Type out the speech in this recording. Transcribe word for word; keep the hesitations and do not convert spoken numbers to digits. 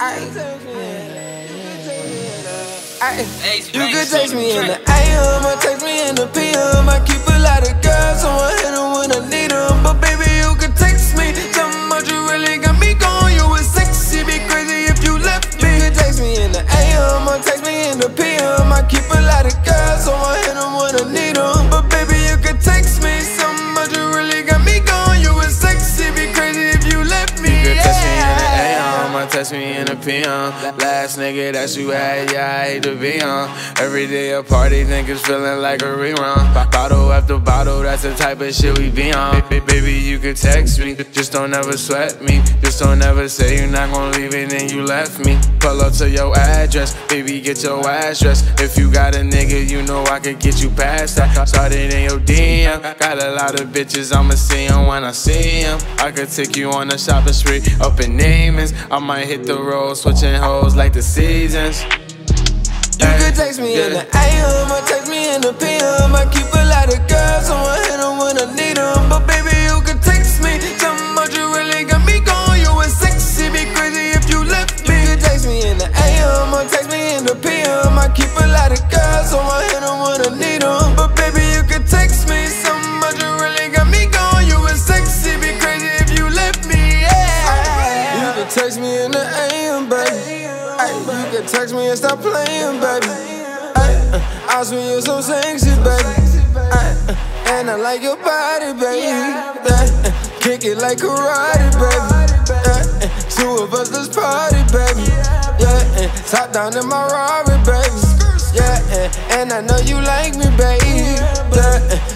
You could text me in the A M or text me in the P M. I keep a lot of girls, so I hit them when I need them. But baby, you could text me. Tell me what you really got me going. You was sexy, be crazy if you left me. You could text me in the A M or text me in the P M. I keep a lot of girls, so I hit them when I need them. But baby, you could text me. Tell me what you really got me going. You was sexy, be crazy if you left me. You could text me in the A M or text me in the P M. Last nigga that you had, yeah, I hate to be on. Every day a party, niggas feeling like a rerun. Bottle after bottle, that's the type of shit we be on. Baby, you could text me, just don't ever sweat me. Just don't ever say you're not gon' leave it and you left me. Pull up to your address, baby, get your ass dressed. If you got a nigga, you know I could get you past that. Started in your D M, got a lot of bitches, I'ma see them when I see them. I could take you on a shopping spree up in Neiman's. I might hit the road, switching hoes like the seasons. You could text me in the A M or text me in the P M. I keep a lot of girls, so I hit them when I need them. But baby, you could text me. Tell me what you really got me going. You was sexy, be crazy if you left me. You could text me in the A M or text me in the P M. I keep a lot of girls, so I hit them when I need them. But baby, you could text me. Tell me what you really got me going. You was sexy, be crazy if you left me. Yeah. You could text me in the A M, baby. Ay, you can text me and stop playing, baby. Ay, I swear you're so sexy, baby. Ay, and I like your body, baby. Ay, kick it like karate, baby. Ay, two of us, let's party, baby. Yeah, top down in my Rari, baby. Yeah, and I know you like me, baby. Yeah,